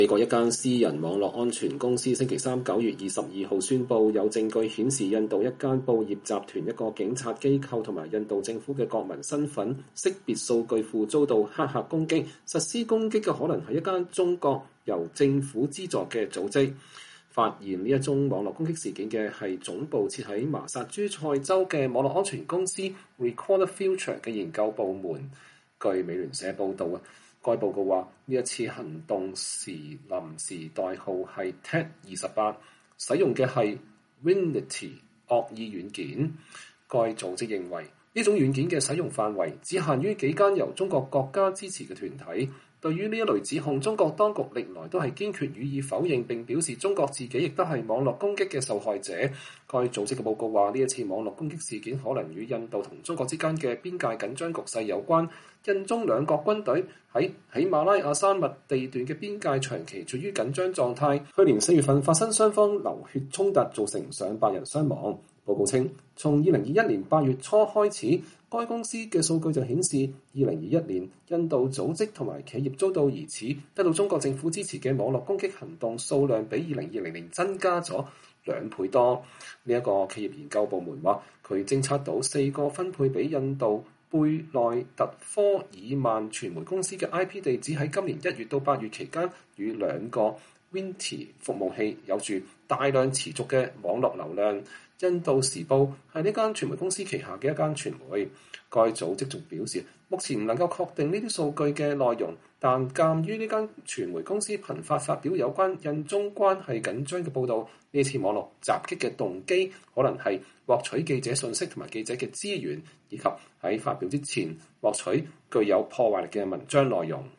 美國一間私人網絡安全公司星期三9月22號宣布，有證據顯示印度一間報業集團、一個警察機構同埋印度政府嘅國民身份識別數據庫遭到黑客攻擊，實施攻擊嘅可能係一間中國由政府資助嘅組織。發現呢一宗網絡攻擊事件嘅係總部設喺麻薩諸塞州嘅網絡安全公司 Recorder Future 嘅研究部門。據美聯社報導該報告話呢一次行動時臨時代號係 TED28， 使用嘅係 Winity 惡意軟件。該組織認為呢種軟件嘅使用範圍只限於幾間由中國國家支持嘅團體。對於呢一類指控，中國當局歷來都係堅決予以否認，並表示中國自己亦都係網絡攻擊嘅受害者。該組織嘅報告話，呢一次網絡攻擊事件可能與印度同中國之間嘅邊界緊張局勢有關。印中兩國軍隊喺喜馬拉雅山脈地段嘅邊界長期處於緊張狀態。去年4月份發生雙方流血衝突，造成上百人傷亡。報告稱，從2021年8月初開始，該公司嘅數據就顯示，2021年印度組織同埋企業遭到疑似得到中國政府支持嘅網絡攻擊行動數量比2020年增加咗2倍多。呢一個企業研究部門話，佢偵測到4個分配俾印度貝內特科爾曼傳媒公司嘅 IP 地址喺今年1月到8月期間，與2個 Winty 服務器有住大量持續嘅網絡流量。印度時報係呢間傳媒公司旗下嘅一間傳媒。該組織仲表示，目前唔能夠確定呢啲數據嘅內容，但鑑於呢間傳媒公司頻繁發表有關印中關係緊張嘅報導，呢次網絡襲擊嘅動機可能係獲取記者信息同埋記者嘅資源，以及喺發表之前獲取具有破壞力嘅文章內容。